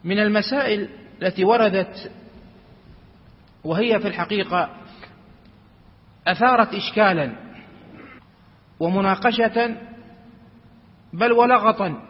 من المسائل التي وردت وهي في الحقيقة أثارت إشكالا ومناقشة بل ولغطا: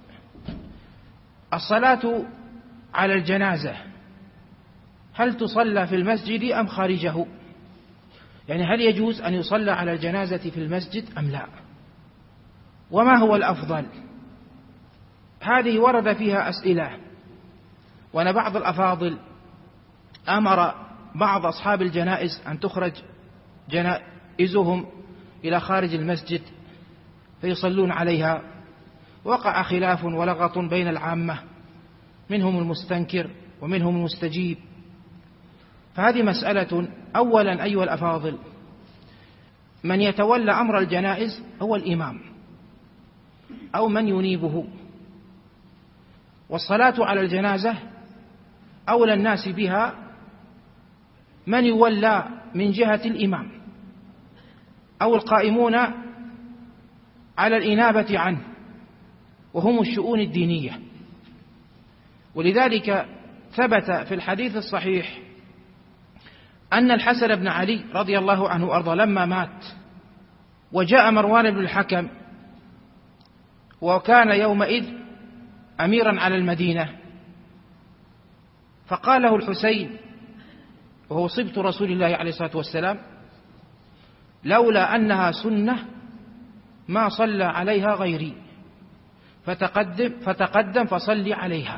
الصلاة على الجنازة هل تصلى في المسجد أم خارجه؟ يعني هل يجوز أن يصلى على الجنازة في المسجد أم لا؟ وما هو الأفضل؟ هذه ورد فيها أسئلة، وأن بعض الأفاضل أمر بعض أصحاب الجنائز أن تخرج جنائزهم إلى خارج المسجد فيصلون عليها. وقع خلاف ولغط بين العامة، منهم المستنكر ومنهم المستجيب. فهذه مسألة. أولا أيها الأفاضل، من يتولى أمر الجنائز هو الإمام أو من ينيبه، والصلاة على الجنازة أولى الناس بها من يولى من جهة الإمام أو القائمون على الإنابة عنه، وهم الشؤون الدينية. ولذلك ثبت في الحديث الصحيح أن الحسن بن علي رضي الله عنه وأرضاه لما مات وجاء مروان بن الحكم وكان يومئذ أميرا على المدينة، فقال له الحسين وهو صبت رسول الله عليه الصلاة والسلام: لولا أنها سنة ما صلى عليها غيري، فتقدم فصلي عليها.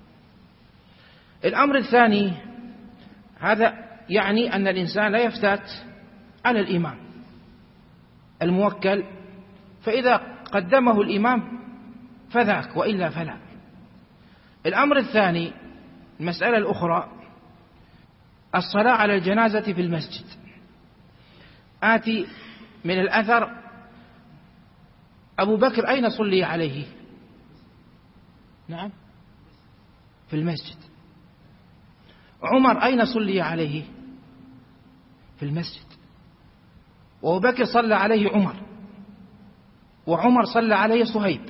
الأمر الثاني، هذا يعني أن الإنسان لا يفتات على الإمام الموكل، فإذا قدمه الإمام فذاك، وإلا فلا. الأمر الثاني، المسألة الأخرى، الصلاة على الجنازة في المسجد. آتي من الأثر: أبو بكر أين صلي عليه؟ نعم، في المسجد. عمر أين صلي عليه؟ في المسجد. وأبو بكر صلى عليه عمر، وعمر صلى عليه صهيب.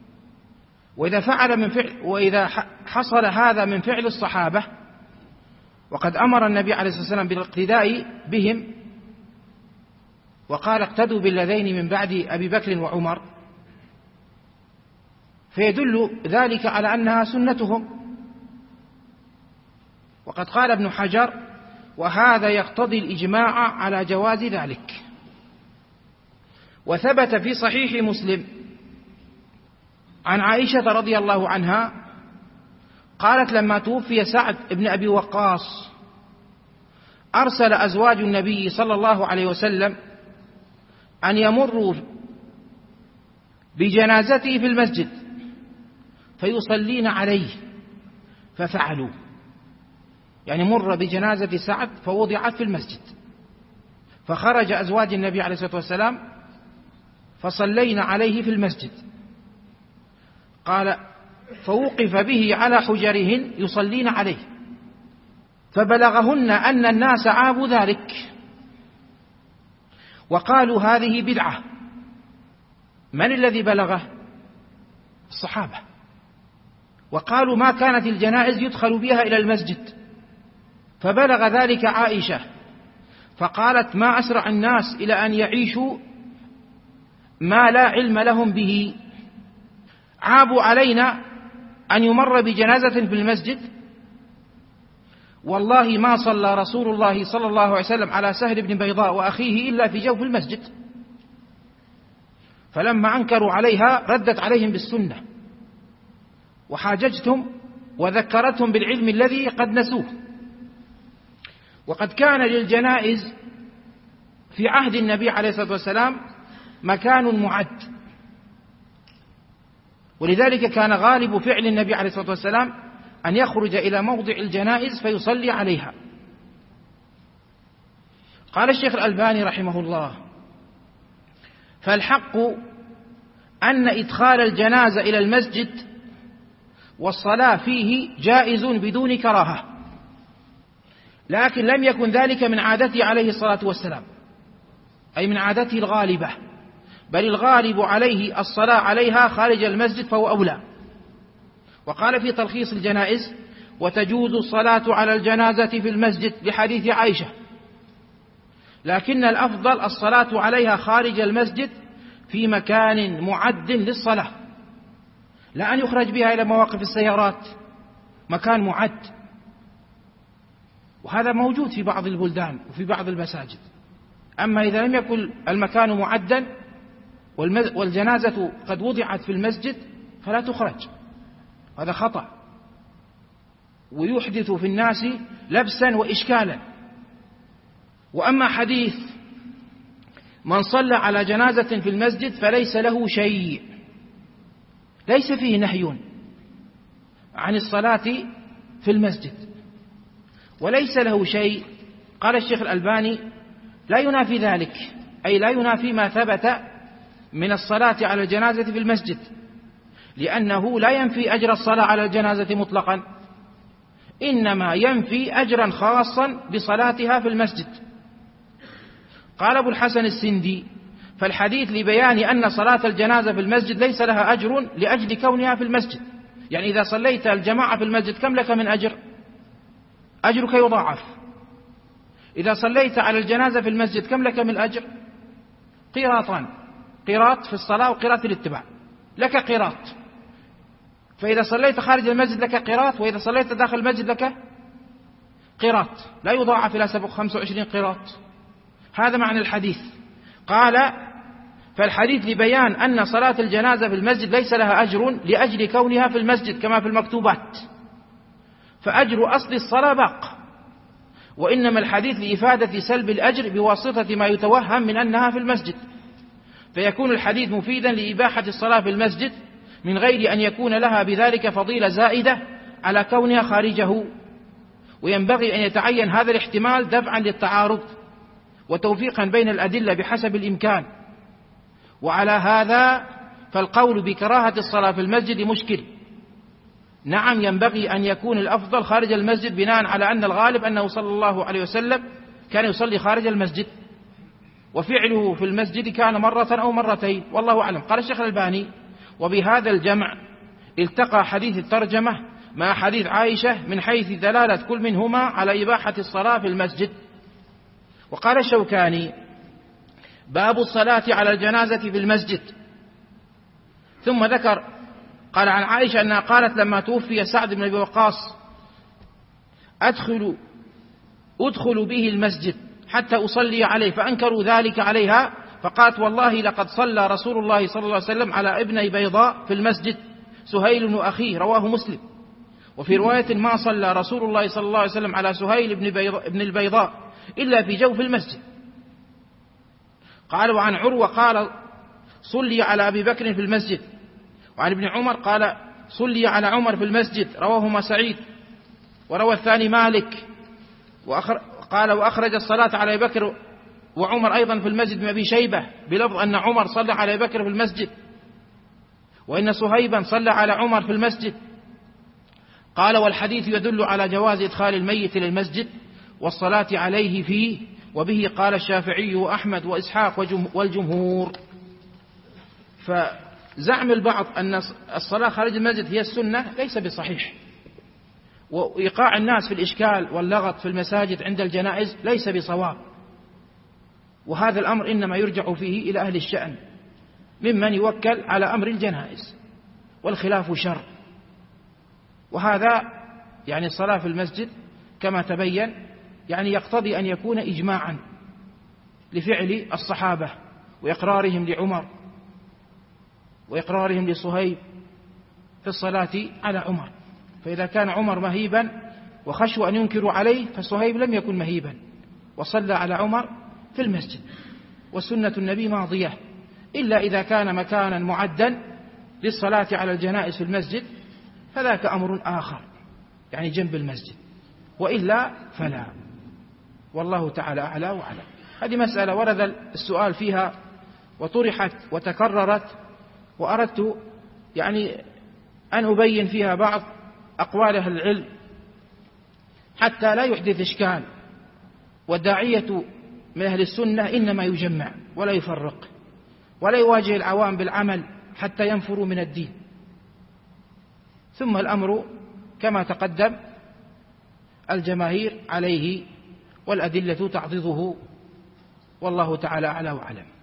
وإذا حصل هذا من فعل الصحابة، وقد أمر النبي عليه الصلاة والسلام بالاقتداء بهم وقال: اقتدوا بالذين من بعد أبي بكر وعمر، فيدل ذلك على أنها سنتهم. وقد قال ابن حجر: وهذا يقتضي الإجماع على جواز ذلك. وثبت في صحيح مسلم عن عائشة رضي الله عنها قالت: لما توفي سعد بن أبي وقاص أرسل أزواج النبي صلى الله عليه وسلم أن يمروا بجنازته في المسجد فيصلين عليه، ففعلوا. يعني مر بجنازة سعد فوضعت في المسجد، فخرج أزواج النبي عليه الصلاة والسلام فصلين عليه في المسجد. قال: فوقف به على حجرهن يصلين عليه، فبلغهن أن الناس عابوا ذلك وقالوا هذه بدعة. من الذي بلغه؟ الصحابة. وقالوا ما كانت الجنائز يدخل بها إلى المسجد، فبلغ ذلك عائشة فقالت: ما أسرع الناس إلى أن يعيشوا ما لا علم لهم به، عابوا علينا أن يمر بجنازة في المسجد، والله ما صلى رسول الله صلى الله عليه وسلم على سهل بن بيضاء وأخيه إلا في جوف المسجد. فلما أنكروا عليها ردت عليهم بالسنة وحاججتهم وذكرتهم بالعلم الذي قد نسوه. وقد كان للجنائز في عهد النبي عليه الصلاة والسلام مكان معد، ولذلك كان غالب فعل النبي عليه الصلاة والسلام أن يخرج إلى موضع الجنائز فيصلي عليها. قال الشيخ الألباني رحمه الله: فالحق أن إدخال الجنازة إلى المسجد والصلاة فيه جائز بدون كراهة، لكن لم يكن ذلك من عادته عليه الصلاة والسلام، أي من عادته الغالبة، بل الغالب عليه الصلاة عليها خارج المسجد فهو أولى. وقال في تلخيص الجنائز: وتجوز الصلاة على الجنازة في المسجد لحديث عائشة، لكن الأفضل الصلاة عليها خارج المسجد في مكان معد للصلاة، لا أن يخرج بها إلى مواقف السيارات، مكان معد. وهذا موجود في بعض البلدان وفي بعض المساجد. أما إذا لم يكن المكان معدا والجنازة قد وضعت في المسجد فلا تخرج، هذا خطأ ويحدث في الناس لبسا وإشكالا. وأما حديث من صلى على جنازة في المسجد فليس له شيء، ليس فيه نهي عن الصلاة في المسجد وليس له شيء، قال الشيخ الألباني لا ينافي ذلك، أي لا ينافي ما ثبت من الصلاة على الجنازة في المسجد، لأنه لا ينفي أجر الصلاة على الجنازة مطلقا، إنما ينفي أجرا خاصا بصلاتها في المسجد. قال أبو الحسن السندي: فالحديث لبيان أن صلاة الجنازة في المسجد ليس لها أجر لأجل كونها في المسجد. يعني إذا صليت الجماعة في المسجد كم لك من أجر؟ أجرك يضاعف. إذا صليت على الجنازة في المسجد كم لك من أجر؟ قيراطان، قيراط في الصلاة وقيراط في الاتباع، لك قيراط. فإذا صليت خارج المسجد لك قيراط، وإذا صليت داخل المسجد لك قيراط، لا يضاعف إلى 25 قيراط. هذا معنى الحديث. قال: فالحديث لبيان أن صلاة الجنازة في المسجد ليس لها أجر لأجل كونها في المسجد كما في المكتوبات، فأجر أصل الصلاة باق، وإنما الحديث لإفادة سلب الأجر بواسطة ما يتوهم من أنها في المسجد، فيكون الحديث مفيدا لإباحة الصلاة في المسجد من غير أن يكون لها بذلك فضيلة زائدة على كونها خارجه. وينبغي أن يتعين هذا الاحتمال دفعا للتعارض وتوفيقا بين الأدلة بحسب الإمكان. وعلى هذا فالقول بكراهة الصلاة في المسجد مشكل. نعم، ينبغي أن يكون الأفضل خارج المسجد بناء على أن الغالب أنه صلى الله عليه وسلم كان يصلي خارج المسجد، وفعله في المسجد كان مرة أو مرتين، والله أعلم. قال الشيخ الألباني: وبهذا الجمع التقى حديث الترجمة مع حديث عائشة من حيث دلالة كل منهما على إباحة الصلاة في المسجد. وقال الشوكاني: باب الصلاة على الجنازة في المسجد. ثم ذكر، قال عن عائشة أنها قالت لما توفي سعد بن أبي وقاص: أدخل به المسجد حتى أصلي عليه، فأنكروا ذلك عليها، فقالت: والله لقد صلى رسول الله صلى الله عليه وسلم على ابني بيضاء في المسجد، سهيل وأخيه، رواه مسلم. وفي رواية: ما صلى رسول الله صلى الله عليه وسلم على سهيل بن البيضاء إلا في جوف المسجد. قال: وعن عروة قال: صلي على أبي بكر في المسجد. وعن ابن عمر قال: صلي على عمر في المسجد، رواهما سعيد. وروى الثاني مالك قال: وأخرج الصلاة على أبي بكر وعمر أيضا في المسجد من أبي شيبة بلفظ أن عمر صلى على أبي بكر في المسجد، وإن صهيبا صلى على عمر في المسجد. قال: والحديث يدل على جواز إدخال الميت إلى المسجد والصلاة عليه فيه، وبه قال الشافعي وأحمد وإسحاق والجمهور. فزعم البعض أن الصلاة خارج المسجد هي السنة ليس بصحيح، وإيقاع الناس في الإشكال واللغط في المساجد عند الجنائز ليس بصواب، وهذا الأمر إنما يرجع فيه إلى أهل الشأن ممن يوكل على أمر الجنائز، والخلاف شر. وهذا يعني الصلاة في المسجد كما تبين يعني يقتضي أن يكون إجماعا لفعل الصحابة وإقرارهم لعمر وإقرارهم لصهيب في الصلاة على عمر. فإذا كان عمر مهيبا وخشوا أن ينكروا عليه، فصهيب لم يكن مهيبا وصلى على عمر في المسجد، وسنة النبي ماضية، إلا إذا كان مكانا معدا للصلاة على الجنائز في المسجد فذاك أمر آخر، يعني جنب المسجد، وإلا فلا. والله تعالى أعلى وأعلم. هذه مسألة ورد السؤال فيها وطرحت وتكررت، وأردت يعني أن أبين فيها بعض أقوال أهل العلم حتى لا يحدث إشكال. والداعية من أهل السنة إنما يجمع ولا يفرق، ولا يواجه العوام بالعمل حتى ينفروا من الدين. ثم الأمر كما تقدم الجماهير عليه والأدلة تعضده، والله تعالى أعلى وأعلم.